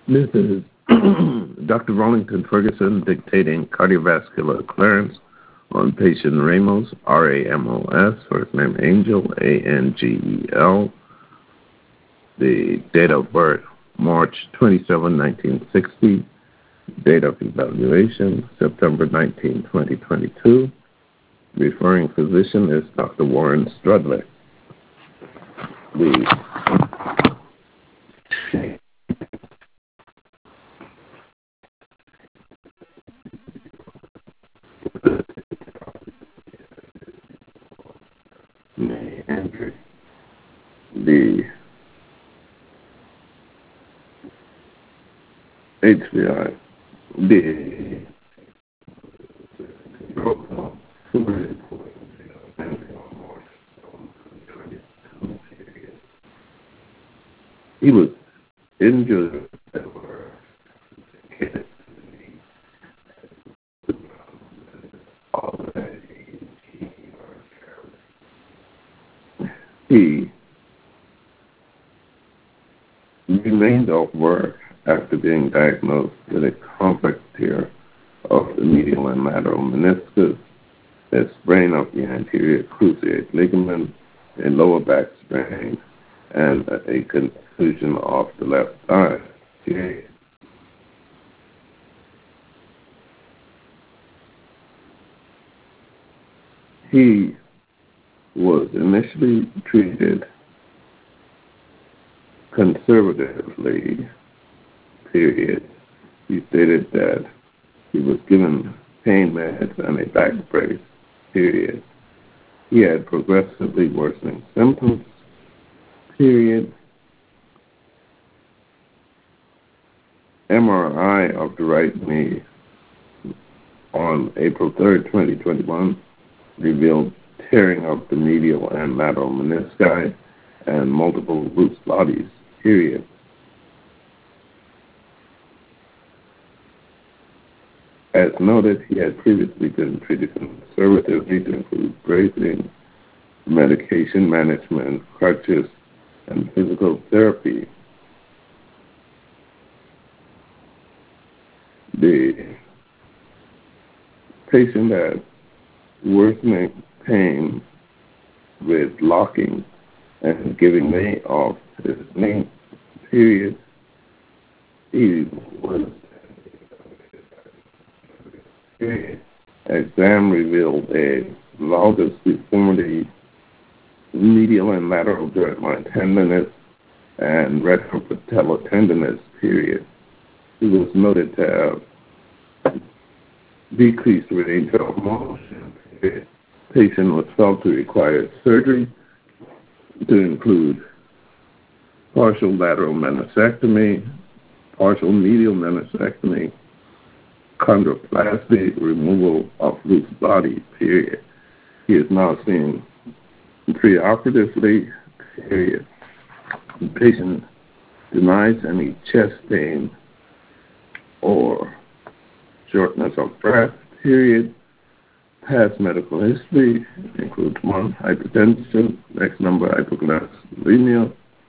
This is Dr. Rollington Ferguson dictating cardiovascular clearance on patient Ramos, R-A-M-O-S, first name Angel, A-N-G-E-L. The date of birth, March 27, 1960. Date of evaluation, September 19, 2022. Referring physician is Dr. Warren Strudler. The HBI, he was injured he remained off work after being diagnosed with a complex tear of the medial and lateral meniscus, a sprain of the anterior cruciate ligament, a lower back sprain, and a contusion of the left thigh. He was initially treated conservatively, period. He stated that he was given pain meds and a back brace, period. He had progressively worsening symptoms, period. MRI of the right knee on April 3rd, 2021, revealed tearing of the medial and lateral menisci and multiple loose bodies, period. As noted, he had previously been treated conservatively to include bracing, medication management, crutches, and physical therapy. The patient had worsening pain with locking and giving way of his knee, period. He was exam revealed a valgus deformity, medial and lateral joint line tenderness, and retropatellar tenderness, period. He was noted to have decreased range of motion. The patient was felt to require surgery to include partial lateral meniscectomy, partial medial meniscectomy, chondroplasty, removal of loose body, period. He is now seen preoperatively, period. The patient denies any chest pain or shortness of breath, period. Past medical history includes 1, hypertension, next number, hypoglycemia,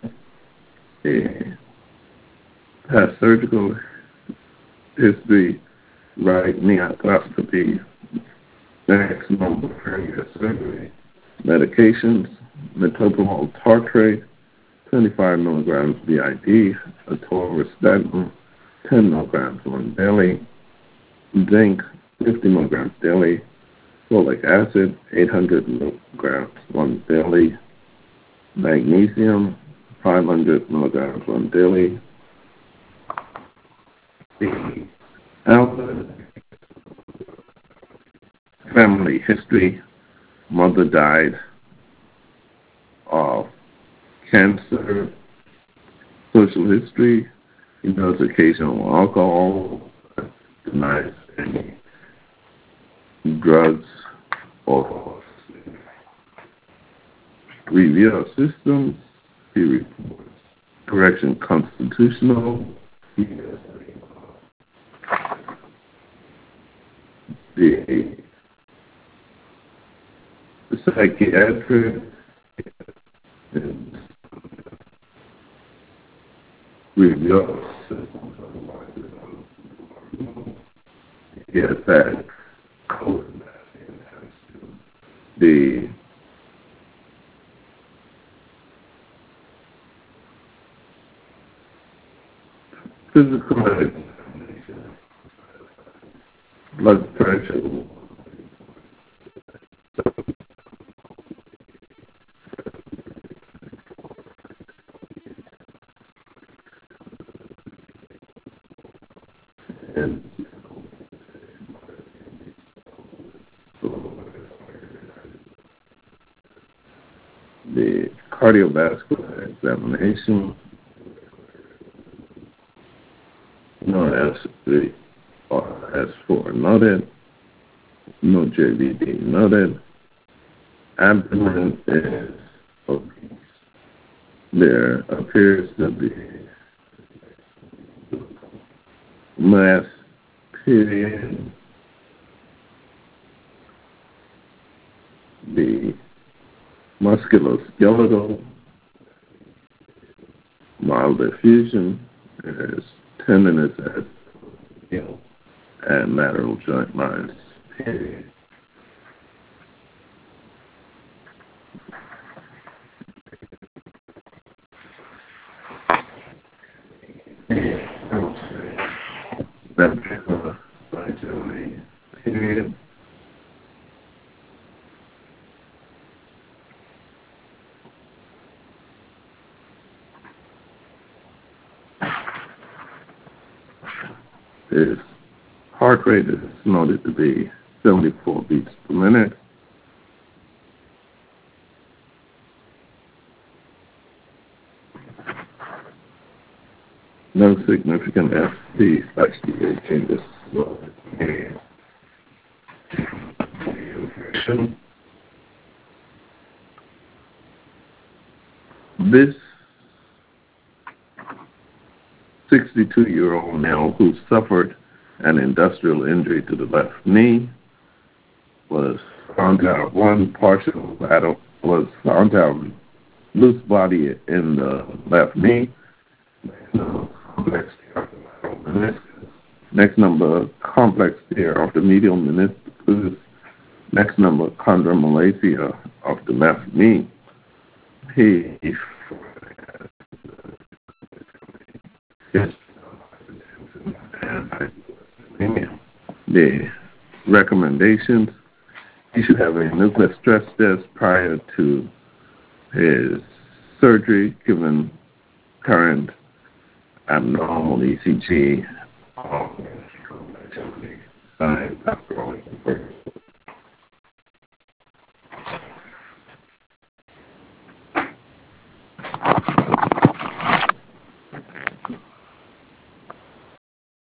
a past surgical history, right knee arthroscopy, next number, hernia surgery, medications, metoprolol tartrate, 25 milligrams BID, atorvastatin, 10 milligrams once daily, zinc, 50 milligrams daily, folic acid, 800 milligrams once daily, magnesium, 500 milligrams once daily. Family history: mother died of cancer. Social history: he knows occasional alcohol, denies any drugs or review of systems. He reports correction constitutional. He has the psychiatric review of systems, otherwise yes, that code that enhanced to the physical examination, blood pressure, and the cardiovascular examination, known as the S4 noted, no JVD noted, abdomen is obese. There appears to be mass period, the musculoskeletal, mild effusion, there's tenderness at heel and lateral joint lines, period. Ventricular vitality, period. His heart rate is noted to be 74 beats per minute. No significant FT/DA changes. This 62-year-old male who suffered an industrial injury to the left knee was found to have was found to have loose body in the left knee. Next number, complex tear of the medial meniscus. Next number, chondromalacia of the left knee. The recommendations: he should have a nuclear stress test prior to his surgery, given current abnormal ECG. Signs after all